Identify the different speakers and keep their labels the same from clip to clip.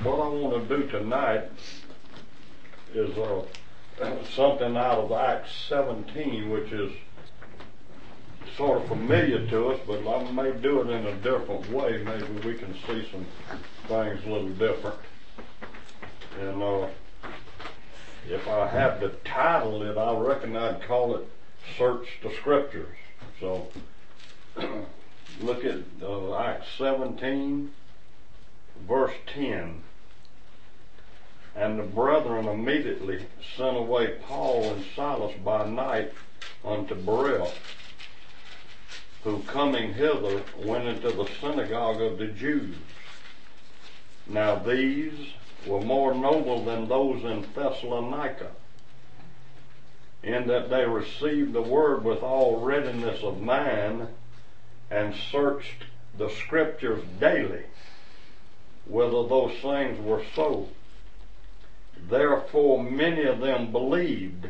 Speaker 1: what I want to do tonight is something out of Acts 17, which is sort of familiar to us, but I may do it in a different way. Maybe we can see some things a little different. And if I had to title it, I reckon I'd call it Search the Scriptures. So look at Acts 17, verse 10. And the brethren immediately sent away Paul and Silas by night unto Berea, who coming hither went into the synagogue of the Jews. Now these were more noble than those in Thessalonica, in that they received the word with all readiness of mind, and searched the Scriptures daily, whether those things were so. Therefore many of them believed,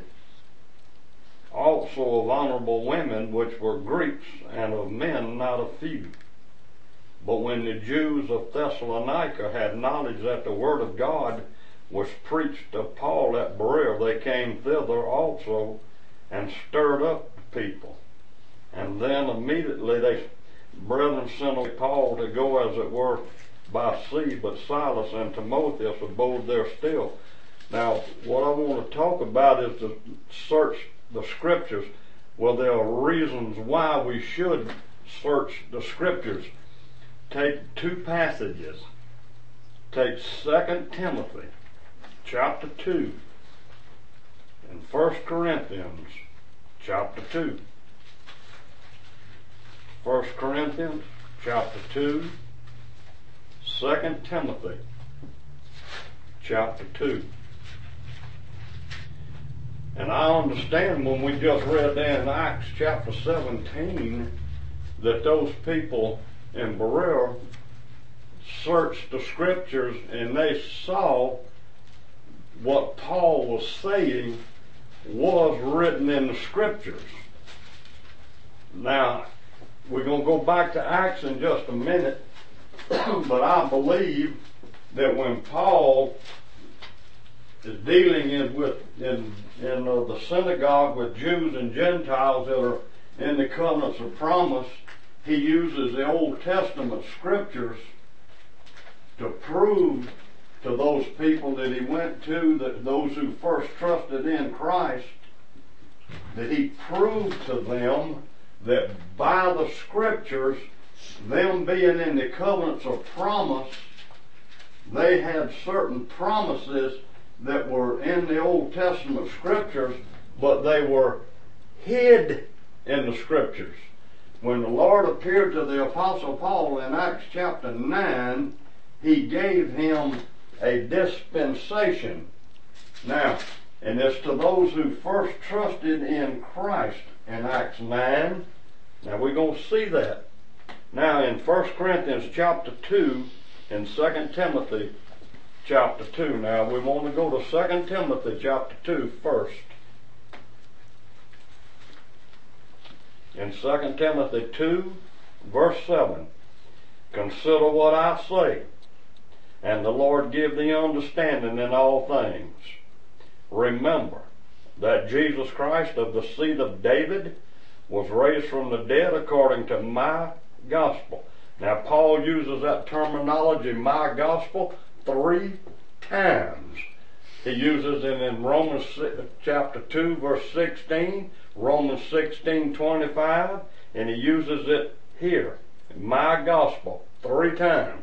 Speaker 1: also of honorable women, which were Greeks, and of men not a few. But when the Jews of Thessalonica had knowledge that the word of God was preached of Paul at Berea, they came thither also, and stirred up the people. And then immediately they brethren sent away Paul to go as it were by sea, but Silas and Timotheus abode there still. Now, what I want to talk about is to search the Scriptures. Well, there are reasons why we should search the Scriptures. Take two passages. Take 2 Timothy chapter 2 and 1 Corinthians chapter 2. 1 Corinthians chapter 2, 2 Timothy chapter 2. And I understand when we just read there in Acts chapter 17 that those people in Berea searched the Scriptures and they saw what Paul was saying was written in the Scriptures. Now, we're going to go back to Acts in just a minute, but I believe that when Paul is dealing in the synagogue with Jews and Gentiles that are in the covenants of promise, he uses the Old Testament Scriptures to prove to those people that he went to, that those who first trusted in Christ, that he proved to them that by the Scriptures, them being in the covenants of promise, they had certain promises that were in the Old Testament Scriptures, but they were hid in the Scriptures. When the Lord appeared to the Apostle Paul in Acts chapter 9, he gave him a dispensation. Now, and it's to those who first trusted in Christ in Acts 9. Now we're going to see that. Now in 1 Corinthians chapter 2 and 2 Timothy chapter 2. Now we want to go to 2 Timothy chapter 2 first. In 2 Timothy 2 verse 7. Consider what I say, and the Lord give thee understanding in all things. Remember that Jesus Christ of the seed of David was raised from the dead according to my gospel. Now Paul uses that terminology, my gospel, 3 times. He uses it in Romans chapter 2 verse 16, Romans 16:25, and he uses it here, my gospel, 3 times.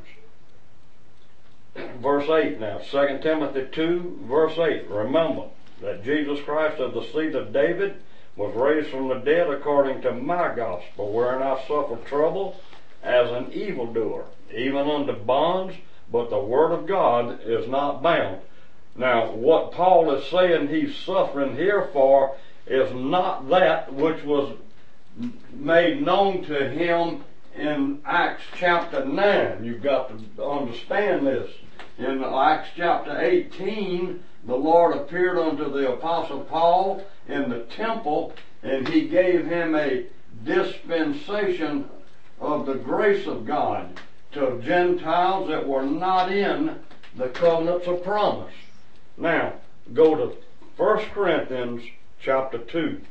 Speaker 1: Verse 8 now, 2 Timothy 2 verse 8, remember that Jesus Christ of the seed of David was raised from the dead according to my gospel, wherein I suffered trouble as an evildoer, even unto bonds, but the word of God is not bound. Now, what Paul is saying he's suffering here for is not that which was made known to him in Acts chapter 9. You've got to understand this. In Acts chapter 18, the Lord appeared unto the Apostle Paul in the temple, and he gave him a dispensation of the grace of God to Gentiles that were not in the covenants of promise. Now, go to 1 Corinthians chapter 2.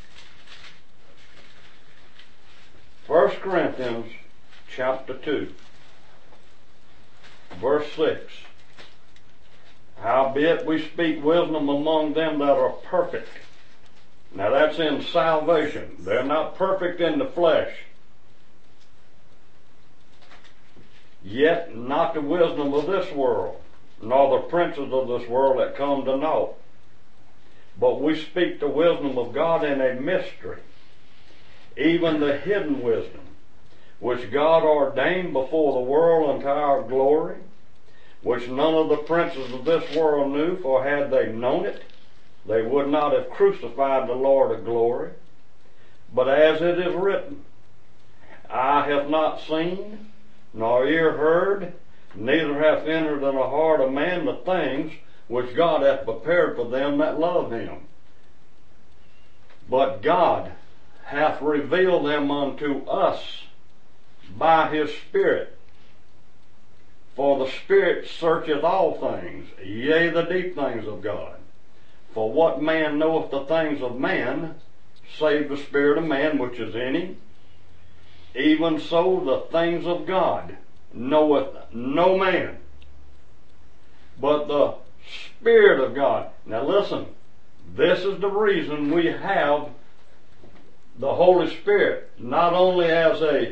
Speaker 1: 1 Corinthians chapter 2, verse 6. Howbeit we speak wisdom among them that are perfect. Now that's in salvation. They're not perfect in the flesh. Yet not the wisdom of this world, nor the princes of this world that come to naught. But we speak the wisdom of God in a mystery, even the hidden wisdom, which God ordained before the world unto our glory, which none of the princes of this world knew, for had they known it, they would not have crucified the Lord of glory. But as it is written, eye hath not seen, nor ear heard, neither hath entered in the heart of man the things which God hath prepared for them that love him. But God hath revealed them unto us by his Spirit. For the Spirit searcheth all things, yea, the deep things of God. For what man knoweth the things of man, save the spirit of man which is in him? Even so the things of God knoweth no man, but the Spirit of God. Now listen, this is the reason we have the Holy Spirit, not only as a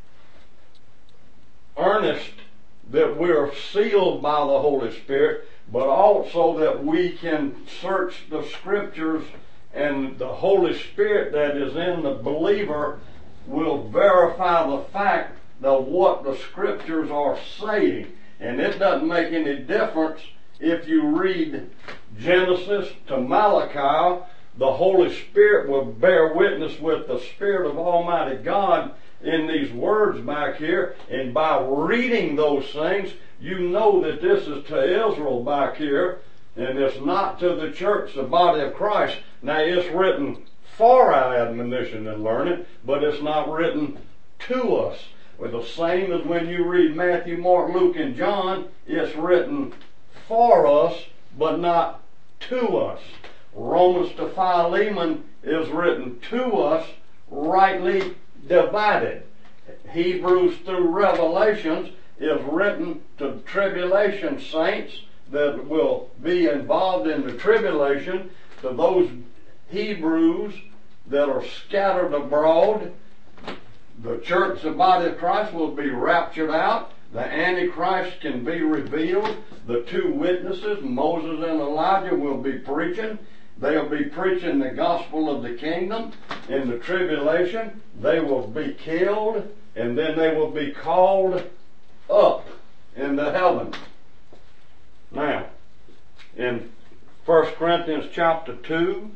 Speaker 1: earnest that we are sealed by the Holy Spirit, but also that we can search the Scriptures, and the Holy Spirit that is in the believer will verify the fact of what the Scriptures are saying. And it doesn't make any difference if you read Genesis to Malachi. The Holy Spirit will bear witness with the Spirit of Almighty God in these words back here, and by reading those things, you know that this is to Israel back here, and it's not to the church, the body of Christ. Now, it's written for our admonition and learning, but it's not written to us. Well, the same as when you read Matthew, Mark, Luke, and John, it's written for us, but not to us. Romans to Philemon is written to us, rightly divided. Hebrews through Revelations is written to tribulation saints that will be involved in the tribulation, to those Hebrews that are scattered abroad. The church, the body of Christ, will be raptured out. The Antichrist can be revealed. The two witnesses, Moses and Elijah, will be preaching. They'll be preaching the gospel of the kingdom. In the tribulation, they will be killed, and then they will be called up into heaven. Now, in 1 Corinthians chapter 2,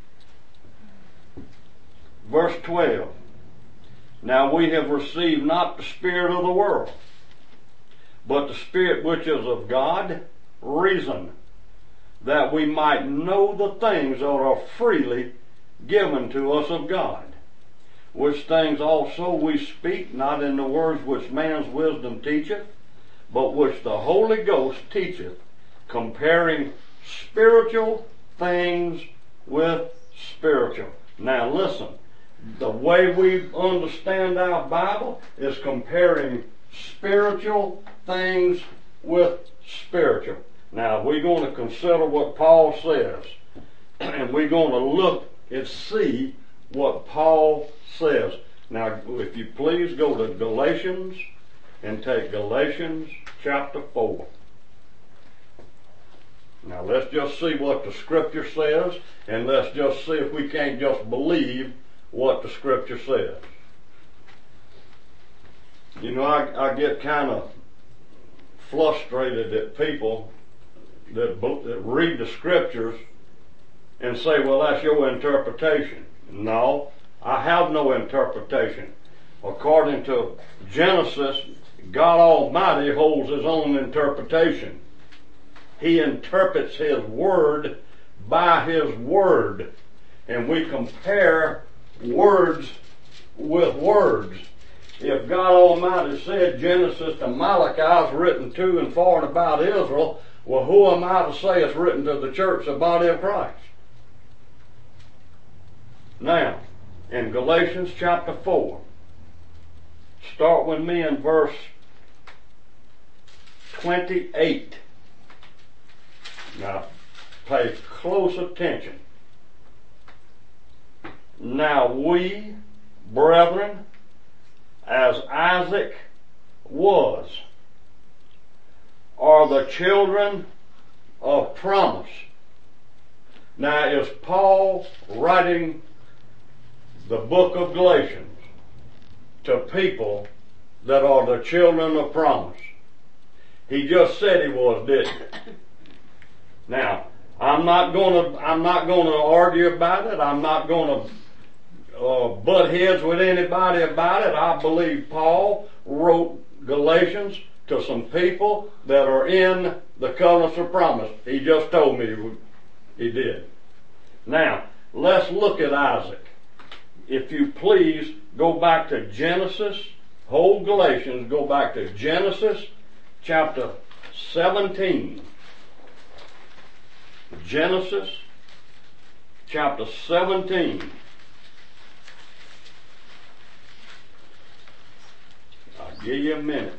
Speaker 1: verse 12, now we have received not the spirit of the world, but the Spirit which is of God, reason, that we might know the things that are freely given to us of God. Which things also we speak, not in the words which man's wisdom teacheth, but which the Holy Ghost teacheth, comparing spiritual things with spiritual. Now listen, the way we understand our Bible is comparing spiritual things with spiritual. Now we're going to consider what Paul says, and we're going to look and see what Paul says. Now, if you please go to Galatians and take Galatians chapter 4. Now let's just see what the Scripture says, and let's just see if we can't just believe what the Scripture says. You know, I get kind of frustrated at people that read the Scriptures and say, well, that's your interpretation. No, I have no interpretation. According to Genesis, God Almighty holds His own interpretation. He interprets His Word by His Word. And we compare words with words. if God Almighty said Genesis to Malachi is written to and for and about Israel, well, who am I to say it's written to the church, the body of Christ? Now, in Galatians chapter 4, start with me in verse 28. Now, pay close attention. Now we, brethren, as Isaac was, are the children of promise. Now, is Paul writing the book of Galatians to people that are the children of promise? He just said he was, didn't he? Now, I'm not gonna argue about it. I'm not gonna butt heads with anybody about it. I believe Paul wrote Galatians to some people that are in the covenants of promise. He just told me he did. Now, let's look at Isaac. If you please, go back to Genesis, whole Galatians, go back to Genesis chapter 17. Genesis chapter 17. I'll give you a minute.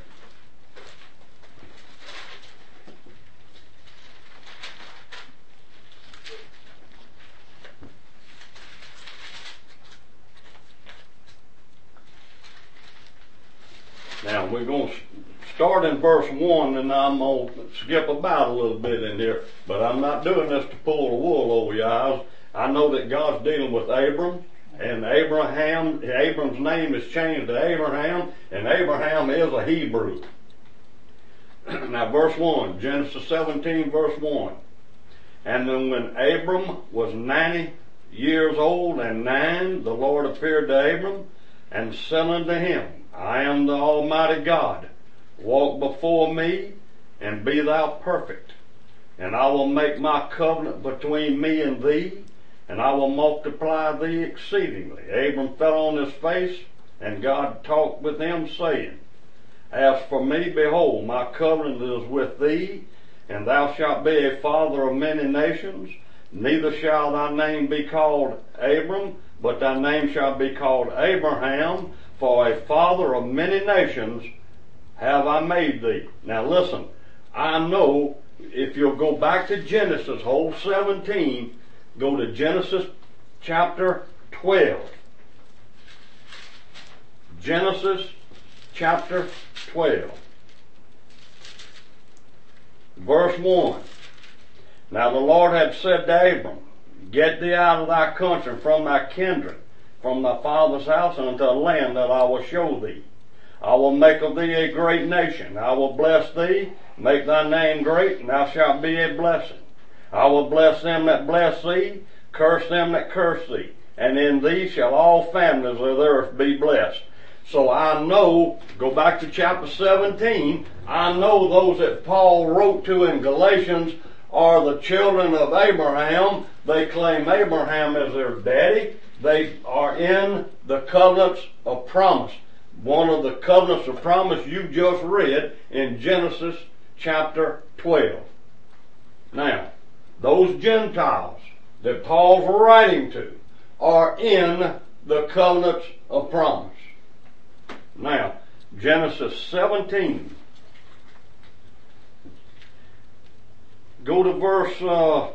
Speaker 1: Now we're going to start in verse 1, and I'm going to skip about a little bit in here, but I'm not doing this to pull the wool over your eyes. I know that God's dealing with Abram, and Abram's name is changed to Abraham, and Abraham is a Hebrew. Now verse 1, Genesis 17 verse 1. And then when Abram was 90 years old and 9, the Lord appeared to Abram and said unto him, I am the Almighty God. Walk before me and be thou perfect. And I will make my covenant between me and thee, and I will multiply thee exceedingly. Abram fell on his face, and God talked with him, saying, As for me, behold, my covenant is with thee, and thou shalt be a father of many nations. Neither shall thy name be called Abram, but thy name shall be called Abraham, for a father of many nations have I made thee. Now listen, I know if you'll go back to Genesis, whole 17, go to Genesis chapter 12. Genesis chapter 12. Verse 1. Now the Lord had said to Abram, Get thee out of thy country, from thy kindred, from thy father's house, unto a land that I will show thee. I will make of thee a great nation. I will bless thee, make thy name great, and thou shalt be a blessing. I will bless them that bless thee, curse them that curse thee, and in thee shall all families of the earth be blessed. So I know, go back to chapter 17, I know those that Paul wrote to in Galatians are the children of Abraham. They claim Abraham as their daddy. They are in the covenants of promise. One of the covenants of promise you just read in Genesis chapter 12. Now, those Gentiles that Paul's writing to are in the covenants of promise. Now, Genesis 17. Go to verse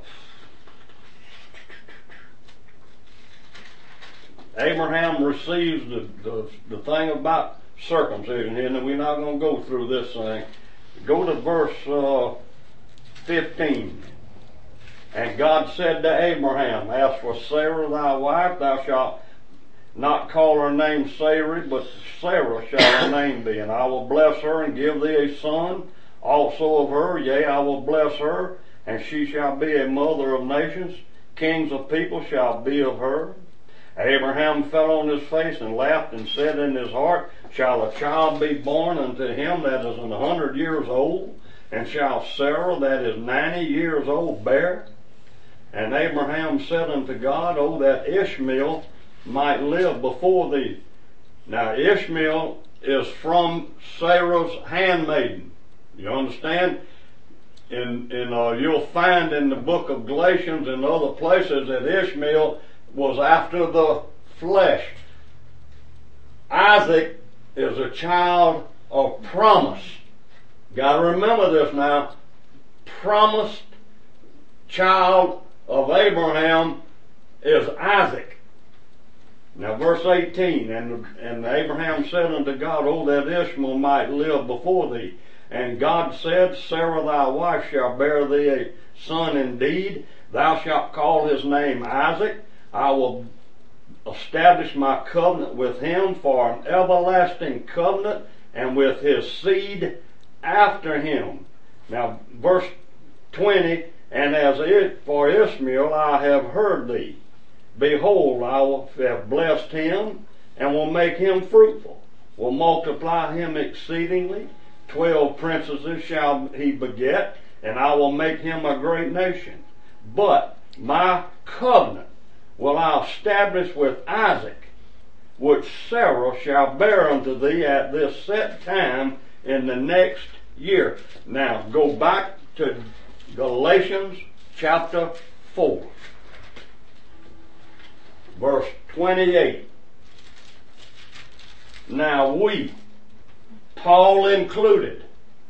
Speaker 1: Abraham receives the thing about circumcision here, and we're not going to go through this thing. Go to verse 15. And God said to Abraham, As for Sarah thy wife, thou shalt not call her name Sarai, but Sarah shall her name be. And I will bless her and give thee a son also of her. Yea, I will bless her, and she shall be a mother of nations. Kings of people shall be of her. Abraham fell on his face and laughed and said in his heart, Shall a child be born unto him that is 100 years old? And shall Sarah that is 90 years old bear? And Abraham said unto God, O that Ishmael might live before thee. Now Ishmael is from Sarah's handmaiden. You understand? And you'll find in the book of Galatians and other places that Ishmael was after the flesh. Isaac is a child of promise. Got to remember this now. Promised child of Abraham is Isaac. Now verse 18, and Abraham said unto God, O that Ishmael might live before thee. And God said, Sarah thy wife shall bear thee a son indeed. Thou shalt call his name Isaac. I will establish my covenant with him for an everlasting covenant, and with his seed after him. Now verse 20, and as for Ishmael I have heard thee. Behold, I will have blessed him, and will make him fruitful, will multiply him exceedingly. 12 princesses shall he beget, and I will make him a great nation. But my covenant will I establish with Isaac, which Sarah shall bear unto thee at this set time in the next year. Now go back to Galatians chapter 4, verse 28. Now we, Paul included,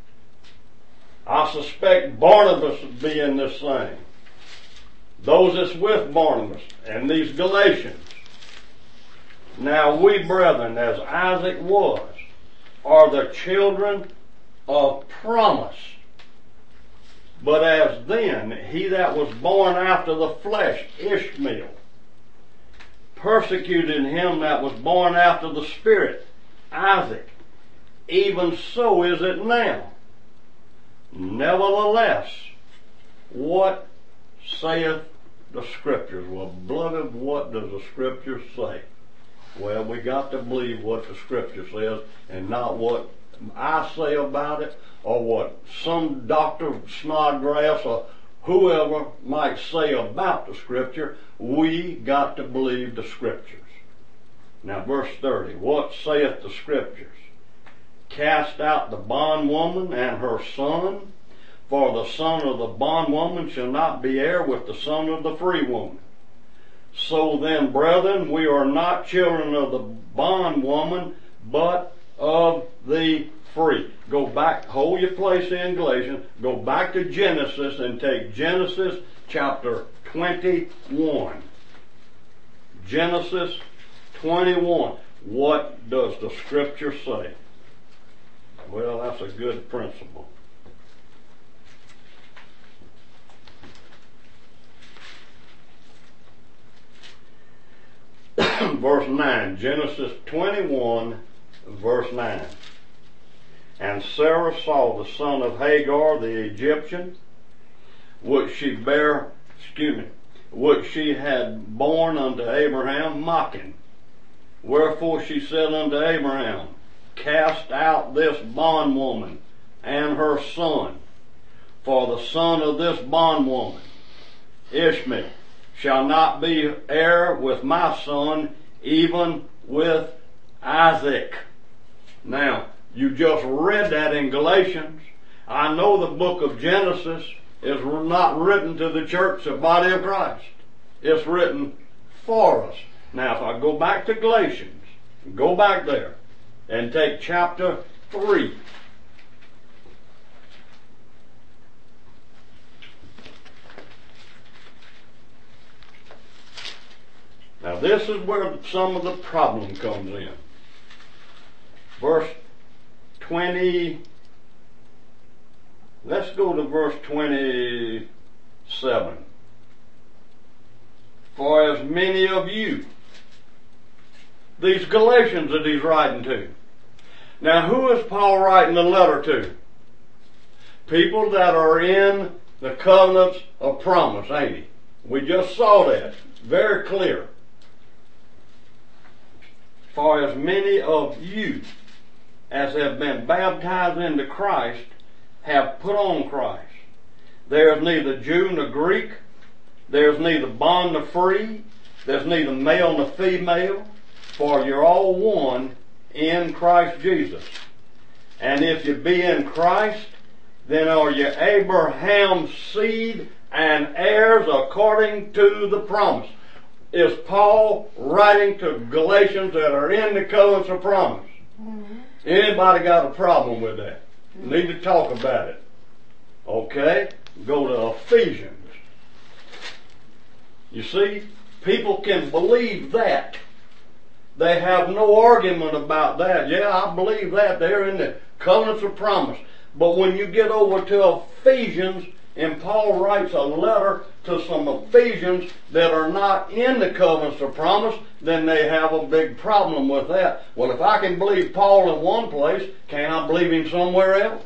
Speaker 1: I suspect Barnabas would be in this thing. Those that's with Barnabas and these Galatians. Now we, brethren, as Isaac was, are the children of promise. But as then, he that was born after the flesh, Ishmael, persecuted him that was born after the Spirit, Isaac. Even so is it now. Nevertheless, what saith the Scriptures? Well, beloved, what does the Scripture say? Well, we got to believe what the Scripture says and not what I say about it or what some Dr. Snodgrass or whoever might say about the Scripture. We got to believe the Scriptures. Now verse 30, what saith the Scriptures? Cast out the bondwoman and her son, for the son of the bondwoman shall not be heir with the son of the free woman. So then, brethren, we are not children of the bondwoman, but of the free. Go back, hold your place in Galatians, go back to Genesis and take Genesis chapter 21. Genesis 21. What does the Scripture say? Well, that's a good principle. Verse 9, Genesis 21, verse 9. And Sarah saw the son of Hagar the Egyptian, which she had born unto Abraham, mocking. Wherefore she said unto Abraham, Cast out this bondwoman and her son, for the son of this bondwoman, Ishmael, shall not be heir with my son, even with Isaac. Now, you just read that in Galatians. I know the book of Genesis is not written to the church, the body of Christ. It's written for us. Now, if I go back to Galatians, go back there and take chapter 3. Now this is where some of the problem comes in. Verse 20, let's go to verse 27. For as many of you, these Galatians that he's writing to. Now who is Paul writing the letter to? People that are in the covenants of promise, ain't he? We just saw that. Very clear. For as many of you as have been baptized into Christ have put on Christ. There is neither Jew nor Greek. There is neither bond nor free. There's neither male nor female. For you're all one in Christ Jesus. And if you be in Christ, then are you Abraham's seed and heirs according to the promise. Is Paul writing to Galatians that are in the covenants of promise? Anybody got a problem with that? Need to talk about it. Okay? Go to Ephesians. You see, people can believe that. They have no argument about that. Yeah, I believe that. They're in the covenants of promise. But when you get over to Ephesians, and Paul writes a letter to some Ephesians that are not in the covenants of promise, then they have a big problem with that. Well, if I can believe Paul in one place, can't I believe him somewhere else?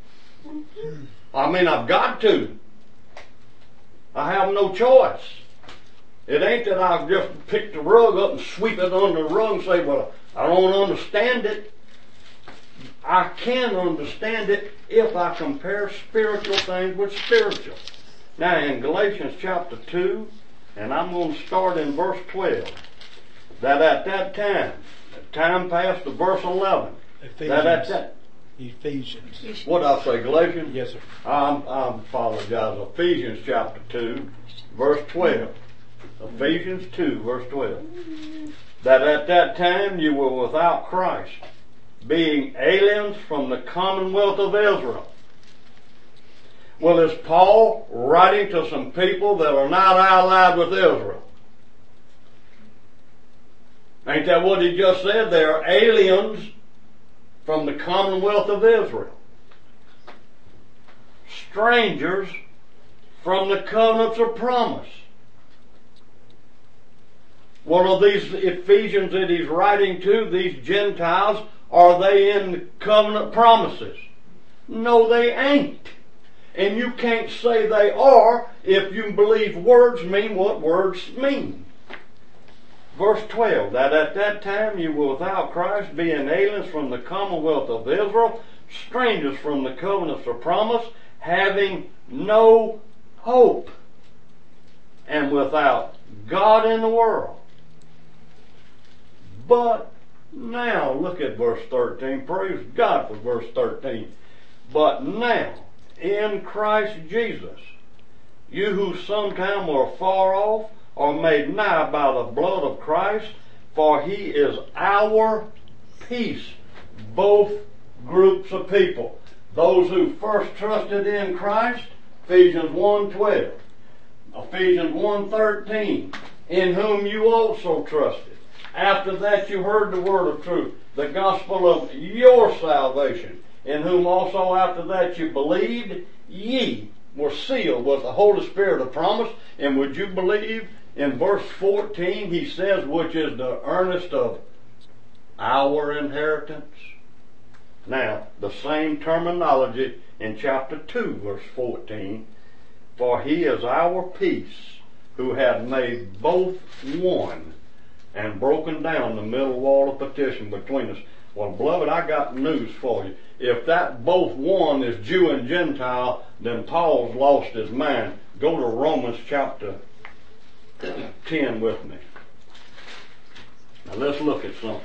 Speaker 1: I mean, I've got to. I have no choice. It ain't that I've just picked the rug up and sweep it under the rug and say, well, I don't understand it. I can understand it if I compare spiritual things with spiritual. Now in Galatians chapter 2, and I'm going to start in verse 12, that at that time passed to verse 11.
Speaker 2: Ephesians.
Speaker 1: What did I say, Galatians?
Speaker 2: Yes, sir.
Speaker 1: I apologize. Ephesians chapter 2, verse 12. Ephesians 2, verse 12. That at that time you were without Christ, being aliens from the commonwealth of Israel. Well, is Paul writing to some people that are not allied with Israel? Ain't that what he just said? They are aliens from the commonwealth of Israel. Strangers from the covenants of promise. What are these Ephesians that he's writing to, these Gentiles? Are they in the covenant promises? No, they ain't. And you can't say they are if you believe words mean what words mean. Verse 12, that at that time you were without Christ, being aliens from the commonwealth of Israel, strangers from the covenants of promise, having no hope, and without God in the world. But now, look at verse 13. Praise God for verse 13. But now, in Christ Jesus, you who sometime were far off are made nigh by the blood of Christ, for he is our peace. Both groups of people. Those who first trusted in Christ, Ephesians 1:12. Ephesians 1:13, in whom you also trusted. After that you heard the word of truth, the gospel of your salvation, in whom also after that you believed, ye were sealed with the Holy Spirit of promise. And would you believe, in verse 14 he says, which is the earnest of our inheritance. Now, the same terminology in chapter 2, verse 14, for he is our peace, who hath made both one, and broken down the middle wall of partition between us. Well, beloved, I got news for you. If that both one is Jew and Gentile, then Paul's lost his mind. Go to Romans chapter 10 with me. Now let's look at something.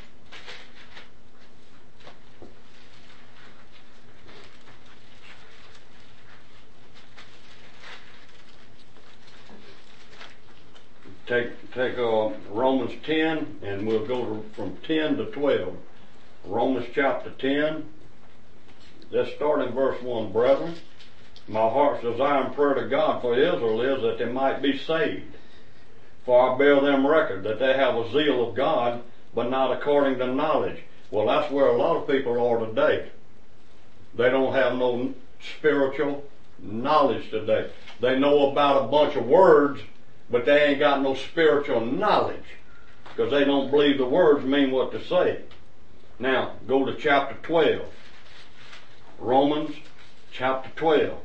Speaker 1: Take Romans 10, and we'll go from 10 to 12. Romans chapter 10. Let's start in verse 1. Brethren, my heart's desire and prayer to God for Israel is that they might be saved. For I bear them record that they have a zeal of God, but not according to knowledge. Well, that's where a lot of people are today. They don't have no spiritual knowledge today. They know about a bunch of words, but they ain't got no spiritual knowledge, because they don't believe the words mean what they say. Now, go to chapter 12. Romans chapter 12.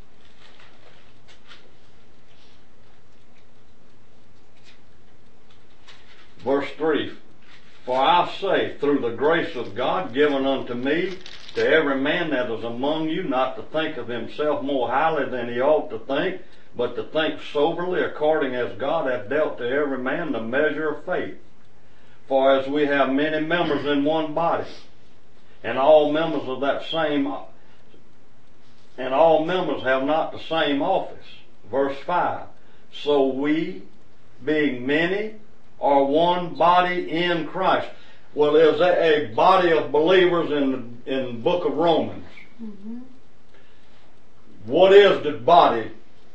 Speaker 1: Verse 3. For I say, through the grace of God given unto me, to every man that is among you, not to think of himself more highly than he ought to think, but to think soberly according as God hath dealt to every man the measure of faith. For as we have many members in one body, and all members of that same, and all members have not the same office. Verse 5. So we, being many, are one body in Christ. Well, there's a body of believers in the book of Romans. Mm-hmm. What is the body?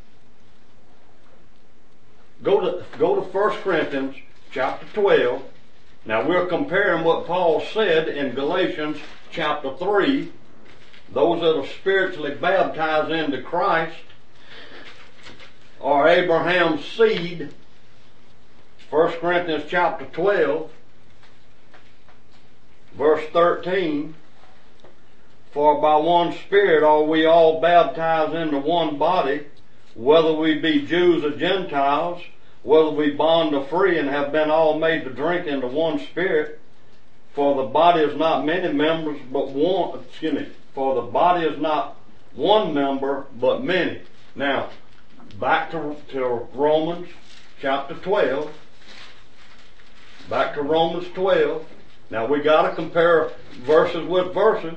Speaker 1: Go to 1 Corinthians chapter 12. Now we're comparing what Paul said in Galatians chapter 3. Those that are spiritually baptized into Christ are Abraham's seed. 1 Corinthians chapter 12, verse 13. For by one Spirit are we all baptized into one body, whether we be Jews or Gentiles, whether we bond or free, and have been all made to drink into one Spirit. For the body is not many members, but one. For the body is not one member, but many. Now, back to Romans chapter 12. Back to Romans 12. Now we got to compare verses with verses.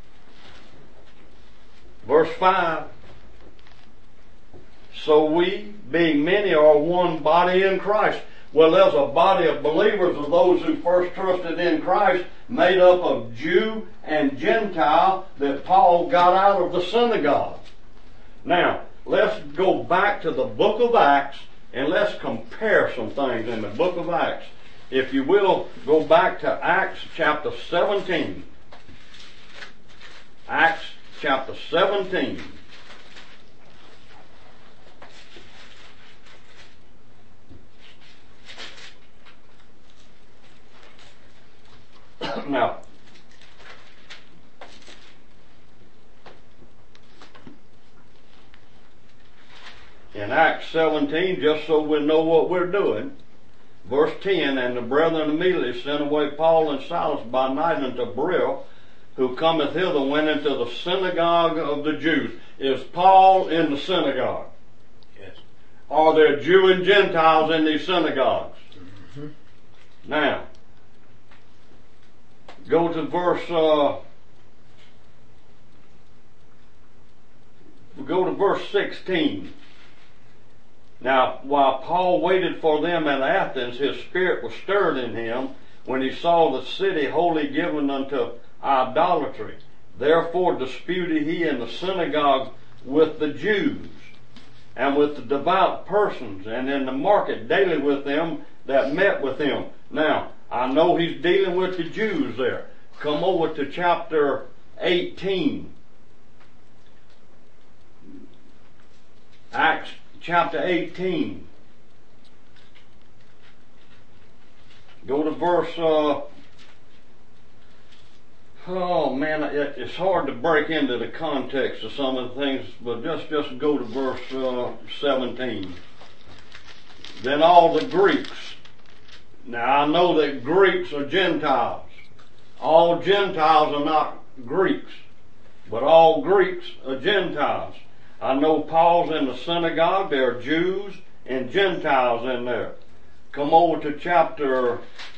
Speaker 1: Verse 5. So we, being many, are one body in Christ. Well, there's a body of believers of those who first trusted in Christ, made up of Jew and Gentile, that Paul got out of the synagogue. Now, let's go back to the book of Acts and let's compare some things in the book of Acts. If you will, go back to Acts chapter 17. Acts chapter 17. Now, in Acts 17, just so we know what we're doing, verse 10, and the brethren immediately sent away Paul and Silas by night unto Berea, who cometh hither went into the synagogue of the Jews. Is Paul in the synagogue?
Speaker 2: Yes.
Speaker 1: Are there Jew and Gentiles in these synagogues? Mm-hmm. Now, go to verse 16. Now, while Paul waited for them at Athens, his spirit was stirred in him when he saw the city wholly given unto idolatry. Therefore disputed he in the synagogue with the Jews, and with the devout persons, and in the market daily with them that met with him. Now, I know he's dealing with the Jews there. Come over to chapter 18. Acts chapter 18. Go to verse, it's hard to break into the context of some of the things, but just go to verse 17. Then all the Greeks. Now I know that Greeks are Gentiles. All Gentiles are not Greeks, but all Greeks are Gentiles. I know Paul's in the synagogue. There are Jews and Gentiles in there. Come over to chapter,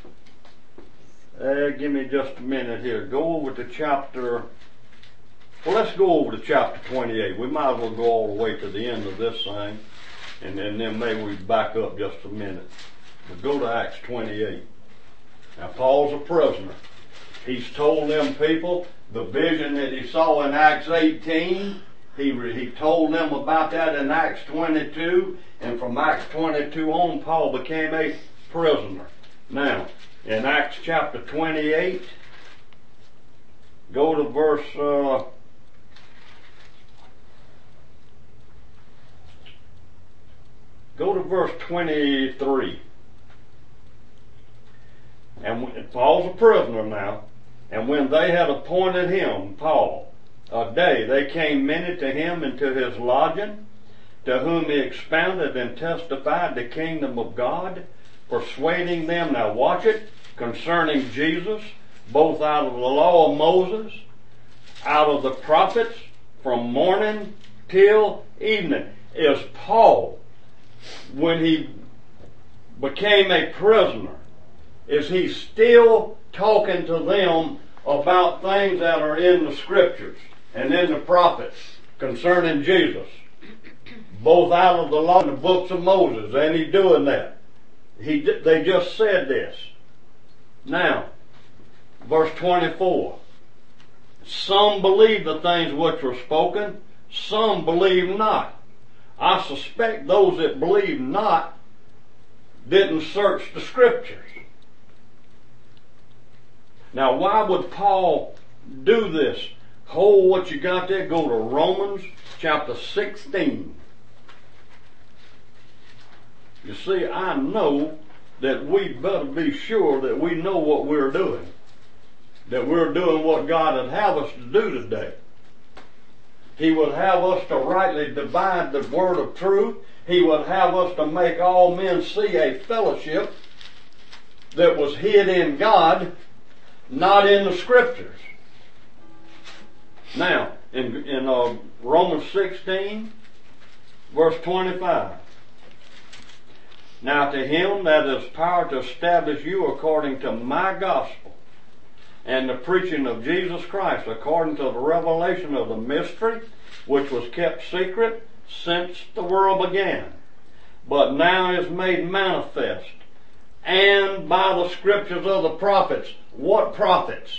Speaker 1: give me just a minute here. Go over to chapter, well, let's go over to chapter 28. We might as well go all the way to the end of this thing, and then maybe we back up just a minute. But go to Acts 28. Now, Paul's a prisoner. He's told them people the vision that he saw in Acts 18. He told them about that in Acts 22, and from Acts 22 on, Paul became a prisoner. Now, in Acts chapter 28, go to verse 23. And Paul's a prisoner now. And when they had appointed him, Paul, a day, they came many to him into his lodging, to whom he expounded and testified the kingdom of God, persuading them, now watch it, concerning Jesus, both out of the law of Moses, out of the prophets, from morning till evening. Is Paul, when he became a prisoner, is he's still talking to them about things that are in the scriptures and in the prophets concerning Jesus, both out of the law and the books of Moses, and he's doing that. They just said this. Now, verse 24. Some believe the things which were spoken, some believe not. I suspect those that believe not didn't search the scriptures. Now, why would Paul do this? Hold what you got there, go to Romans chapter 16. You see, I know that we better be sure that we know what we're doing. That we're doing what God would have us to do today. He would have us to rightly divide the word of truth. He would have us to make all men see a fellowship that was hid in God, not in the scriptures. Now, in Romans 16, verse 25. Now to him that has power to establish you according to my gospel and the preaching of Jesus Christ, according to the revelation of the mystery, which was kept secret since the world began, but now is made manifest, and by the scriptures of the prophets. What prophets?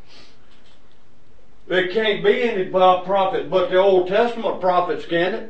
Speaker 1: There can't be any prophet but the Old Testament prophets, can it?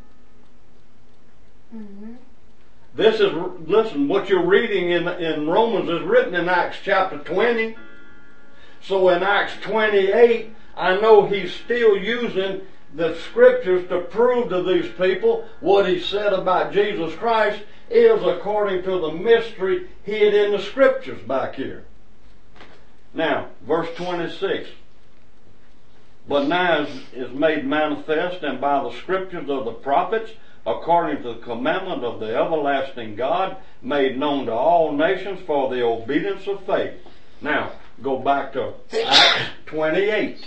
Speaker 1: Mm-hmm. This is, listen, what you're reading in Romans is written in Acts chapter 20. So in Acts 28, I know he's still using the scriptures to prove to these people what he said about Jesus Christ is according to the mystery hid in the scriptures back here. Now, verse 26. But now is made manifest, and by the scriptures of the prophets, according to the commandment of the everlasting God, made known to all nations for the obedience of faith. Now, go back to Acts 28,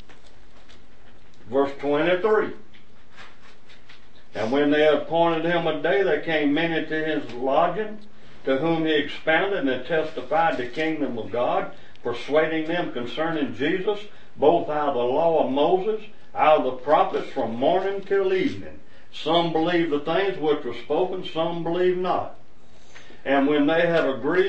Speaker 1: verse 23. And when they had appointed him a day, there came many to his lodging, to whom he expounded and testified the kingdom of God, persuading them concerning Jesus, both out of the law of Moses, out of the prophets, from morning till evening. Some believed the things which were spoken, some believed not. And when they had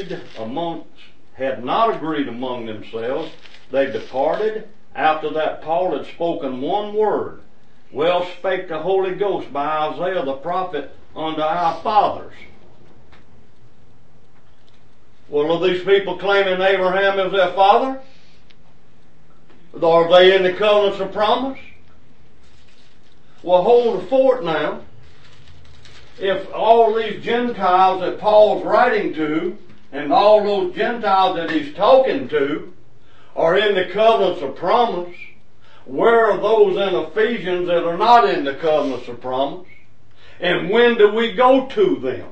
Speaker 1: not agreed among themselves, they departed. After that Paul had spoken one word, well spake the Holy Ghost by Isaiah the prophet unto our fathers. Well, are these people claiming Abraham as their father? Are they in the covenants of promise? Well, hold the fort now. If all these Gentiles that Paul's writing to, and all those Gentiles that he's talking to, are in the covenants of promise, where are those in Ephesians that are not in the covenants of promise? And when do we go to them?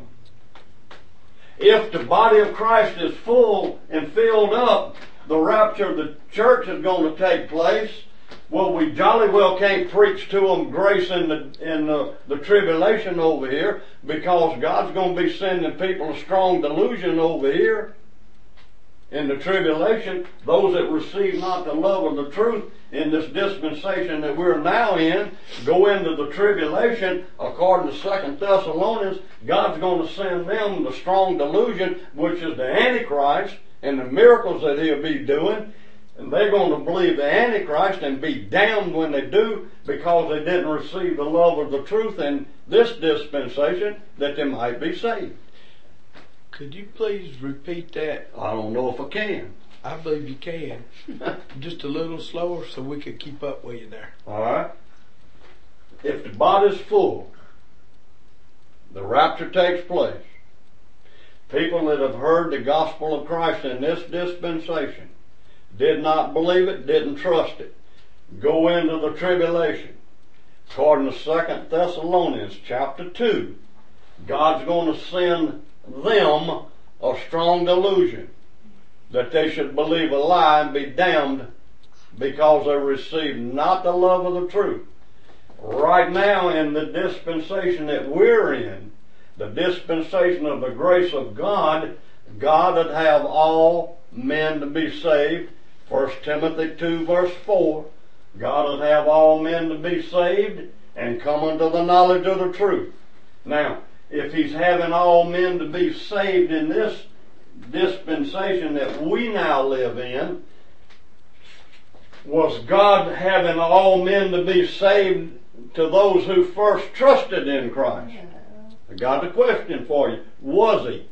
Speaker 1: If the body of Christ is full and filled up, the rapture of the church is going to take place. Well, we jolly well can't preach to them grace in the tribulation over here, because God's going to be sending people a strong delusion over here in the tribulation. Those that receive not the love of the truth in this dispensation that we're now in go into the tribulation. According to 2 Thessalonians, God's going to send them the strong delusion, which is the Antichrist, and the miracles that he'll be doing. And they're going to believe the Antichrist and be damned when they do, because they didn't receive the love of the truth in this dispensation, that they might be saved.
Speaker 2: Could you please repeat that?
Speaker 1: I don't know if I can.
Speaker 2: I believe you can. Just a little slower so we could keep up with you there.
Speaker 1: Alright. If the body's full, the rapture takes place. People that have heard the gospel of Christ in this dispensation did not believe it, didn't trust it, go into the tribulation. According to 2 Thessalonians chapter 2, God's going to send them a strong delusion that they should believe a lie and be damned because they received not the love of the truth. Right now, in the dispensation that we're in, the dispensation of the grace of God, God would have all men to be saved. 1 Timothy 2 verse 4. God would have all men to be saved and come unto the knowledge of the truth. Now, if He's having all men to be saved in this dispensation that we now live in, was God having all men to be saved to those who first trusted in Christ? I got a question for you. Was He?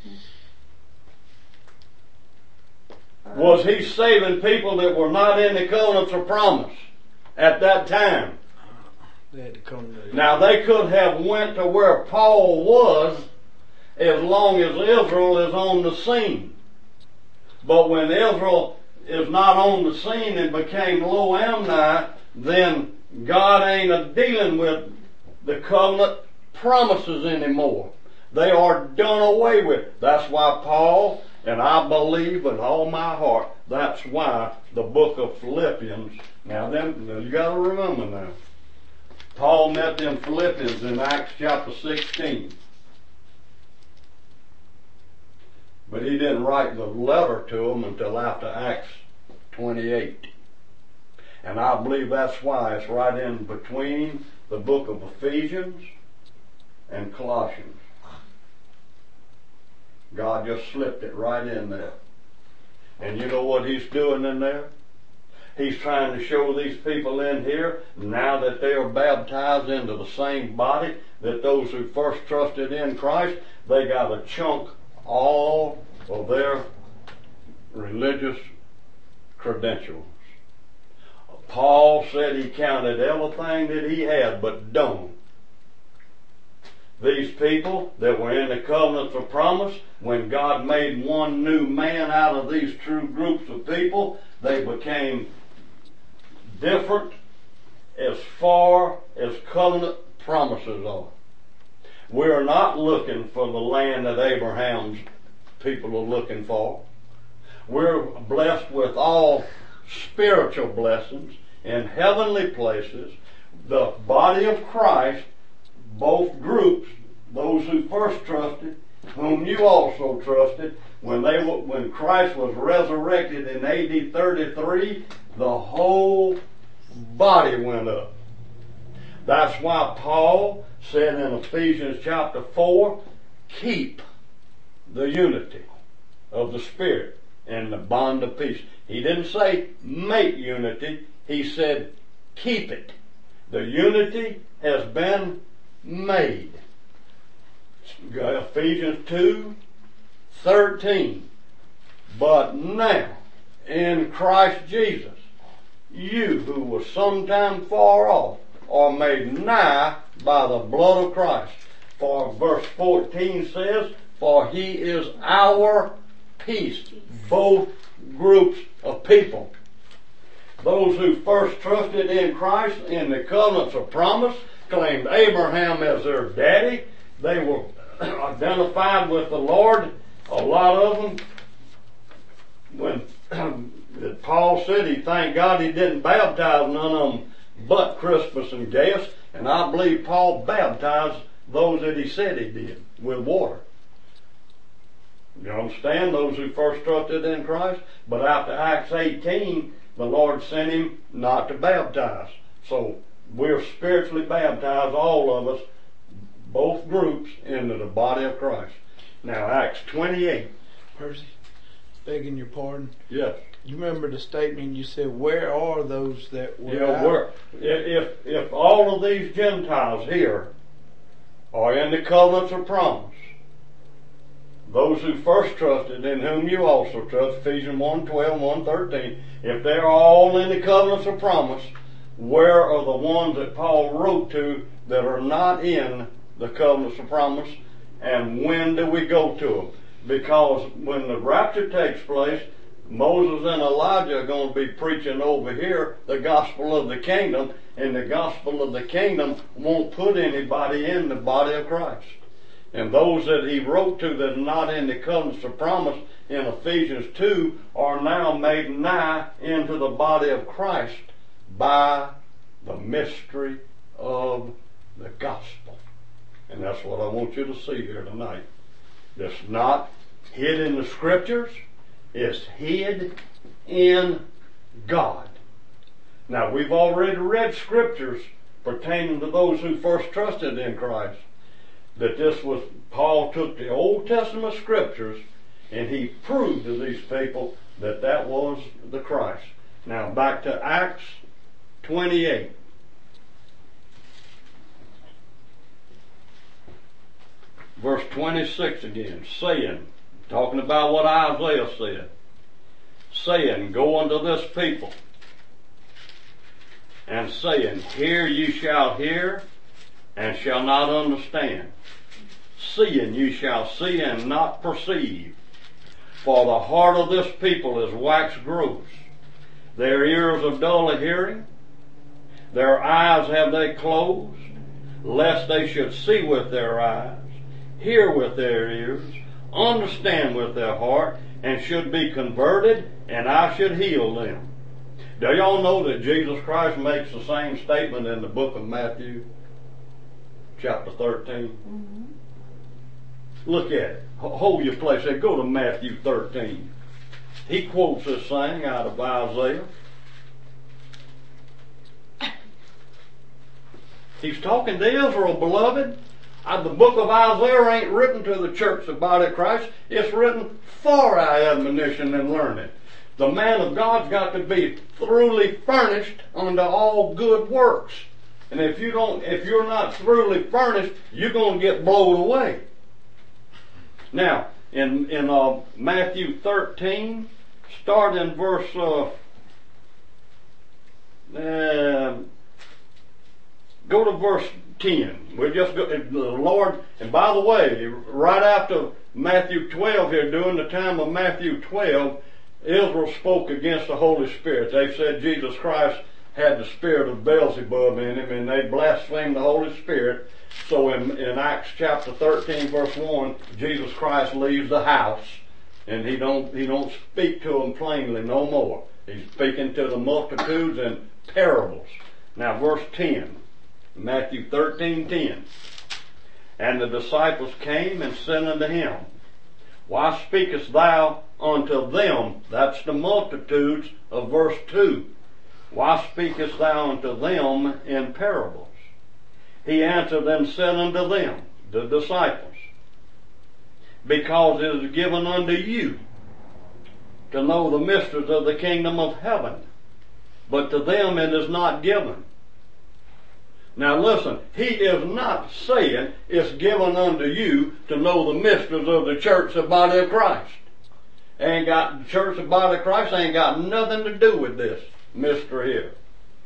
Speaker 1: Was He saving people that were not in the covenants of promise at that time?
Speaker 2: They had to come to
Speaker 1: Now they could have went to where Paul was as long as Israel is on the scene. But when Israel is not on the scene and became Lo Amni, then God ain't a dealing with the covenant promises anymore. They are done away with. That's why Paul, and I believe with all my heart, that's why the book of Philippians, now then, you gotta remember now, Paul met them Philippians in Acts chapter 16. But he didn't write the letter to them until after Acts 28. And I believe that's why it's right in between the book of Ephesians and Colossians. God just slipped it right in there. And you know what He's doing in there? He's trying to show these people in here, now that they are baptized into the same body, that those who first trusted in Christ, they got to chunk all of their religious credentials. Paul said he counted everything that he had but dung. These people that were in the covenants of promise, when God made one new man out of these two groups of people, they became different as far as covenant promises are. We are not looking for the land that Abraham's people are looking for. We're blessed with all spiritual blessings in heavenly places. The body of Christ, both groups, those who first trusted, whom you also trusted, when Christ was resurrected in AD 33, the whole body went up. That's why Paul said in Ephesians chapter 4, keep the unity of the Spirit and the bond of peace. He didn't say make unity, he said keep it. The unity has been made. Ephesians 2:13. But now, in Christ Jesus, you who were sometime far off are made nigh by the blood of Christ. For verse 14 says, for He is our peace. Both groups of people. Those who first trusted in Christ in the covenants of promise, claimed Abraham as their daddy. They were identified with the Lord. A lot of them, when Paul said he thanked God he didn't baptize none of them but Crispus and Gaius, and I believe Paul baptized those that he said he did with water. You understand? Those who first trusted in Christ. But after Acts 18, the Lord sent him not to baptize. So we're spiritually baptized, all of us, both groups, into the body of Christ. Now Acts 28.
Speaker 2: Percy, begging your pardon.
Speaker 1: Yes.
Speaker 2: You remember the statement you said, where are those that were out?
Speaker 1: If all of these Gentiles here are in the covenants of promise, those who first trusted, in whom you also trust, Ephesians 1:12, 1:13, if they're all in the covenants of promise, where are the ones that Paul wrote to that are not in the covenants of promise, and when do we go to them? Because when the rapture takes place, Moses and Elijah are going to be preaching over here the gospel of the kingdom, and the gospel of the kingdom won't put anybody in the body of Christ. And those that he wrote to that are not in the covenants of promise in Ephesians 2 are now made nigh into the body of Christ by the mystery of the gospel. And that's what I want you to see here tonight. It's not hid in the Scriptures, is hid in God. Now, we've already read Scriptures pertaining to those who first trusted in Christ, that this was, Paul took the Old Testament Scriptures and he proved to these people that that was the Christ. Now, back to Acts 28. Verse 26 again, saying, talking about what Isaiah said, saying, go unto this people, and saying, hear ye shall hear, and shall not understand. Seeing ye shall see, and not perceive. For the heart of this people is waxed gross. Their ears are dull of hearing, their eyes have they closed, lest they should see with their eyes, hear with their ears, understand with their heart, and should be converted, and I should heal them. Do y'all know that Jesus Christ makes the same statement in the book of Matthew, chapter 13? Mm-hmm. Look at it. Hold your place there. Go to Matthew 13. He quotes this thing out of Isaiah. He's talking to Israel, beloved. The book of Isaiah ain't written to the church, the body of Christ. It's written for our admonition and learning. The man of God's got to be thoroughly furnished unto all good works. And if you're not thoroughly furnished, you're going to get blown away. Now, in Matthew 13, start in verse go to verse 10. We'll just go, the Lord, and by the way, right after Matthew 12 here, during the time of Matthew 12, Israel spoke against the Holy Spirit. They said Jesus Christ had the spirit of Beelzebub in him, and they blasphemed the Holy Spirit. So in Acts chapter 13 verse 1, Jesus Christ leaves the house, and he don't speak to them plainly no more. He's speaking to the multitudes in parables. Now verse 10, Matthew 13:10. And the disciples came and said unto him, why speakest thou unto them? That's the multitudes of verse 2. Why speakest thou unto them in parables? He answered and said unto them, the disciples, because it is given unto you to know the mysteries of the kingdom of heaven, but to them it is not given. Now listen, he is not saying it's given unto you to know the mysteries of the church, the body of Christ. The church, the body of Christ ain't got nothing to do with this mystery here.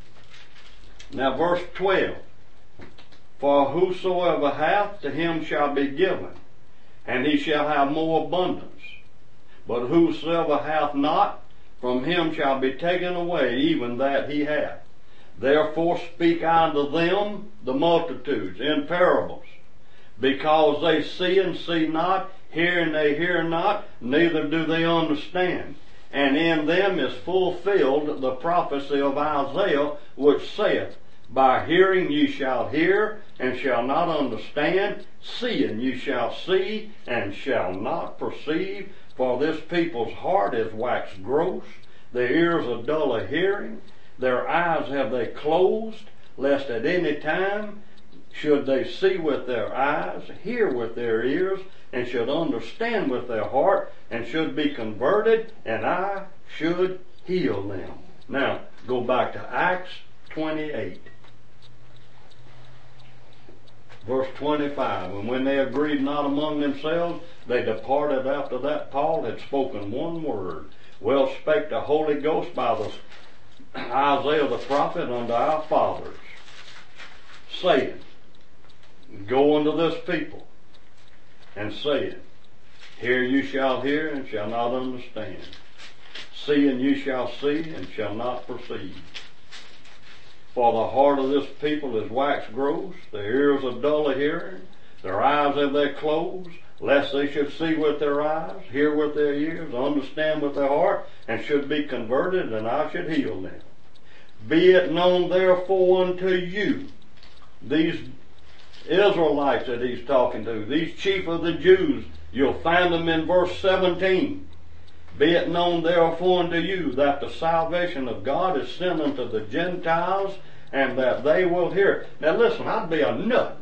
Speaker 1: Now verse 12. For whosoever hath, to him shall be given, and he shall have more abundance. But whosoever hath not, from him shall be taken away even that he hath. Therefore speak I unto them, the multitudes, in parables, because they see and see not, hear and they hear not, neither do they understand. And in them is fulfilled the prophecy of Isaiah, which saith, by hearing ye shall hear, and shall not understand, seeing ye shall see, and shall not perceive. For this people's heart is waxed gross, their ears are dull of hearing, their eyes have they closed, lest at any time should they see with their eyes, hear with their ears, and should understand with their heart, and should be converted, and I should heal them. Now, go back to Acts 28. Verse 25, and when they agreed not among themselves, they departed after that Paul had spoken one word. Well spake the Holy Ghost by the Isaiah the prophet unto our fathers, saying, go unto this people, and saying, hear you shall hear, and shall not understand. See and you shall see, and shall not perceive. For the heart of this people is waxed gross, their ears are dull of hearing, their eyes have they closed, lest they should see with their eyes, hear with their ears, understand with their heart, and should be converted, and I should heal them. Be it known therefore unto you, these Israelites that he's talking to, these chief of the Jews, you'll find them in verse 17. Be it known therefore unto you that the salvation of God is sent unto the Gentiles, and that they will hear it. Now listen, I'd be a nut.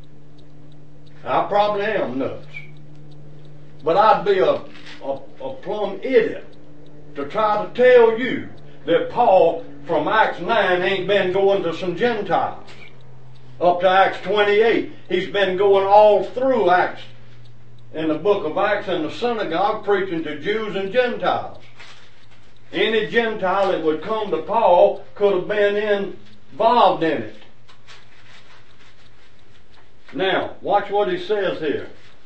Speaker 1: I probably am nuts. But I'd be a plumb idiot to try to tell you that Paul from Acts 9 ain't been going to some Gentiles. Up to Acts 28. He's been going all through Acts, in the book of Acts, in the synagogue, preaching to Jews and Gentiles. Any Gentile that would come to Paul could have been involved in it. Now, watch what he says here.